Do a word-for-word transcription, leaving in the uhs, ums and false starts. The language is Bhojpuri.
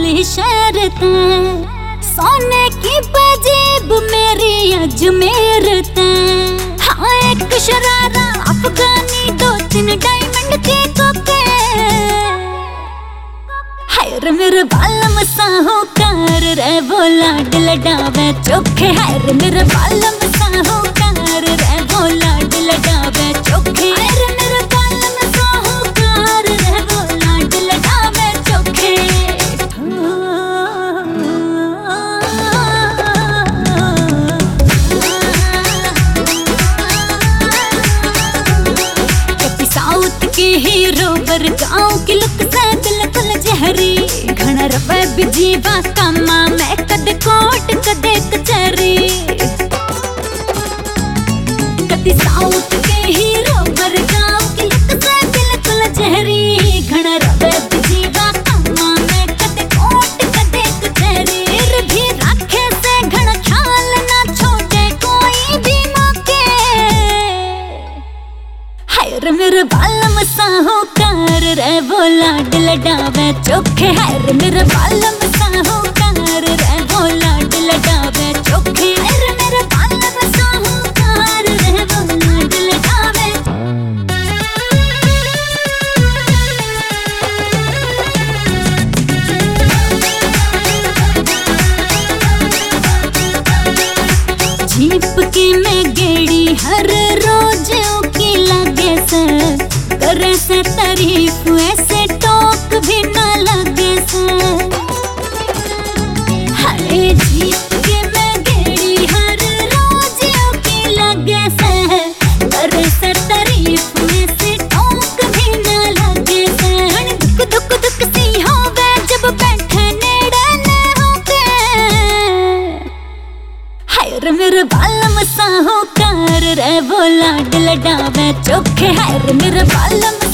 वाली शहर ते, सोने की पजेब मेरी अजमेर ते। हाँ एक शरारा अफगानी, दो तीन डायमंड के कोके। हाय रे मेरे बालम साहूकार रे बोला दिल डावे चोखे। हाय रे मेरे बालम साहूकार रे बोला दिल डावे चोखे। हाय रे मेरे बालम साहूकार रे बोला दिल डावे चोखे। कभी साउथ के हीरो बर गाँव की लुक से बिल्कुल जहरी। घना रवे बिजीवा कामा मैं कदे कोट कदे कचहरी। कदी साउथ के हीरो बर गाँव की लुक से बिल्कुल जहरी। घना रवे बिजीवा कामा मैं कदे कोट कदे कचहरी। भी राखे से घना ख्याल ना छोड़े कोई भी मौके। हाय रे मेरे बालम साहूकार रे बोला दिल डावे चोखे। हाय रे मेरे बालम साहूकार रे बोला दिल डावे चोखे। हाय रे मेरे बालम साहूकार रे बोला दिल डावे। जीप की मैं गेड़ी हर रोज की लगे से, करे से तारीफ ऐसे टोक भी ना लगे से। हरे जीप के मैं गेड़ी हर रोज की लगे से, करे से तारीफ ऐसे टोक भी ना लगे से। दुख दुख दुख सी होवे जब बैठे नेड़े न होके। हाय रे मेरे बालम साहूकार रे बोला दिल डावे चोखे। हाय रे मेरे बालम